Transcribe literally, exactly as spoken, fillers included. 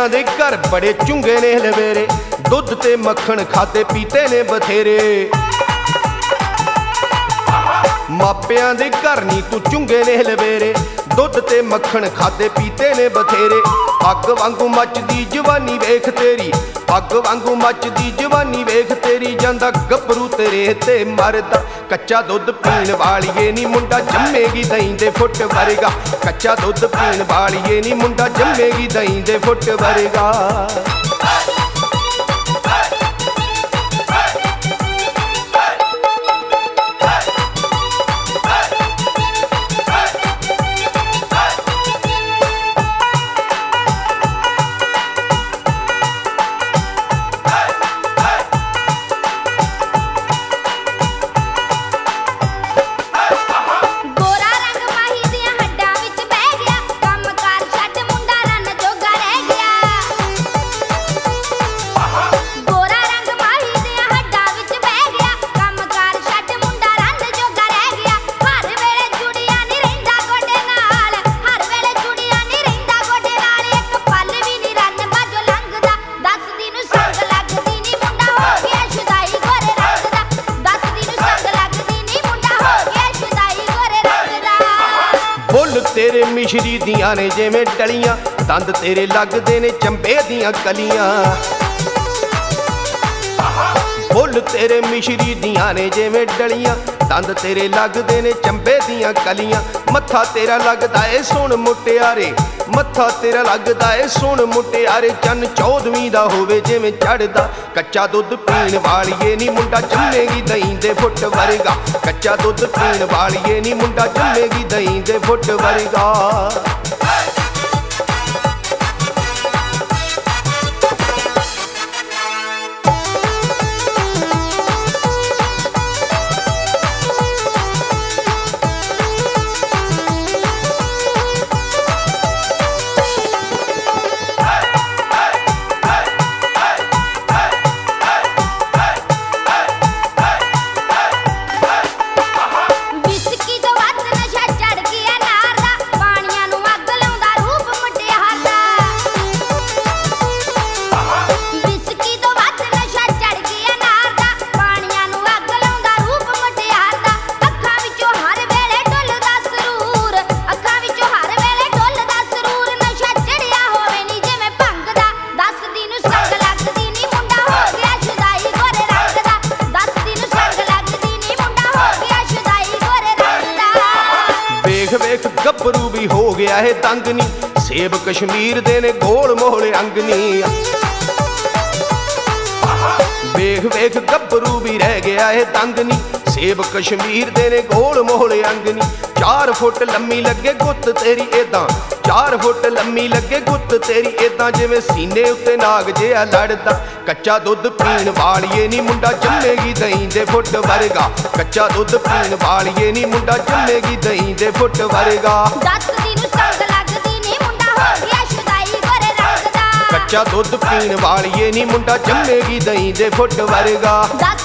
ਮਾਪਿਆਂ ਦੇ ਘਰ ਬੜੇ ਚੁੰਗੇ ਨੇ ਲਵੇਰੇ, ਦੁੱਧ ਤੇ ਮੱਖਣ ਖਾਦੇ ਪੀਤੇ ਨੇ ਬਥੇਰੇ। ਮਾਪਿਆਂ ਦੇ ਘਰ ਨੀ ਤੂੰ ਚੁੰਗੇ ਨੇ ਲਵੇਰੇ, ਦੁੱਧ ਤੇ ਮੱਖਣ ਖਾਦੇ ਪੀਤੇ ਨੇ ਬਥੇਰੇ। ਅੱਗ ਵਾਂਗੂ ਮੱਚਦੀ ਜਵਾਨੀ ਵੇਖ ਤੇਰੀ, ਅੱਗ ਵਾਂਗੂ ਮੱਚਦੀ ਜਵਾਨੀ ਵੇਖ ਤੇਰੀ। ਜਾਂਦਾ ਗੱਭਰੂ ਤੇਰੇ ਤੇ ਮਰਦਾ, ਕੱਚਾ ਦੁੱਧ ਪੀਣ ਵਾਲੀਏ ਨੀ ਮੁੰਡਾ ਜੰਮੇਗੀ ਦਹੀਂ ਦੇ ਫੁੱਟ ਵਰਗਾ। ਕੱਚਾ ਦੁੱਧ ਪੀਣ ਵਾਲੀਏ ਨੀ ਮੁੰਡਾ ਜੰਮੇਗੀ ਦਹੀਂ ਦੇ ਫੁੱਟ ਵਰਗਾ। ਤੇਰੇ ਮਿਸ਼ਰੀ ਦੀਆਂ ਨੇ ਜਿਵੇਂ ਡਲੀਆਂ, ਦੰਦ ਤੇਰੇ ਲੱਗਦੇ ਨੇ ਚੰਬੇ ਦੀਆਂ ਕਲੀਆਂ। ਫੁੱਲ ਤੇਰੇ ਮਿਸ਼ਰੀ ਦੀਆਂ ਨੇ ਜਿਵੇਂ ਡਲੀਆਂ, ਦੰਦ ਤੇਰੇ ਲੱਗਦੇ ਨੇ ਚੰਬੇ ਦੀਆਂ ਕਲੀਆਂ। ਮੱਥਾ ਤੇਰਾ ਲੱਗਦਾ ਏ ਸੋਹਣ ਮੁਟਿਆਰੇ, ਮੱਥਾ ਤੇਰਾ ਲੱਗਦਾ ਏ ਸੋਹਣ ਮੁਟਿਆਰੇ। ਚੰਨ ਚੌਦਵੀਂ ਦਾ ਹੋਵੇ ਜਿਵੇਂ ਚੜ੍ਹਦਾ, ਕੱਚਾ ਦੁੱਧ ਪੀਣ ਵਾਲੀਏ ਨੀ ਮੁੰਡਾ ਜੰਮੇਗੀ ਦਹੀਂ ਦੇ ਫੁੱਟ ਵਰਗਾ। ਕੱਚਾ ਦੁੱਧ ਪੀਣ ਵਾਲੀਏ ਨੀ ਮੁੰਡਾ ਜੰਮੇਗੀ ਦਹੀਂ ਦੇ ਫੁੱਟ ਵਰਗਾ। ਵੇਖ ਗੱਭਰੂ ਵੀ ਹੋ ਗਿਆ ਏ ਤੰਗ ਨੀ, ਸੇਬ ਕਸ਼ਮੀਰ ਦੇ ਨੇ ਗੋਲ ਮੋਹਲੇ ਅੰਗ ਨੀ। ਵੇਖ ਵੇਖ ਗੱਭਰੂ ਵੀ ਰਹਿ ਗਿਆ ਏ ਤੰਗ ਨੀ, ਸੇਬ ਕਸ਼ਮੀਰ ਦੇ ਨੇ ਗੋਲ ਮੋਹਲੇ ਅੰਗ ਨੀ। ਚਾਰ ਫੁੱਟ ਲੰਮੀ ਲੱਗੇ ਗੁੱਤ ਤੇਰੀ ਏਦਾਂ, ਚਾਰ ਫੁੱਟ ਲੰਮੀ ਲੱਗੇ ਗੁੱਤ ਤੇਰੀ ਏਦਾਂ, ਜਿਵੇਂ ਸੀਨੇ ਉੱਤੇ ਨਾਗ ਜਿਹਾ ਲੜਦਾ। ਕੱਚਾ ਦੁੱਧ ਪੀਣ ਵਾਲੀਏ ਨੀ ਮੁੰਡਾ ਜੰਮੇਗੀ ਦਹੀਂ ਦੇ ਫੁੱਟ ਵਰਗਾ। ਕੱਚਾ ਦੁੱਧ ਪੀਣ ਵਾਲੀਏ ਨੀ ਮੁੰਡਾ ਜੰਮੇਗੀ ਦਹੀਂ ਦੇ ਫੁੱਟ ਵਰਗਾ। ਦੱਸਦੀ ਨੂੰ ਸੰਗ ਲੱਗਦੀ ਨੀ ਮੁੰਡਾ ਹੋ ਗਿਆ ਸ਼ੁਦਾਈ ਗੋਰੇ ਰੰਗ ਦਾ। ਕੱਚਾ ਦੁੱਧ ਪੀਣ ਵਾਲੀਏ ਨੀ ਮੁੰਡਾ ਜੰਮੇਗੀ ਦਹੀਂ ਦੇ ਫੁੱਟ ਵਰਗਾ।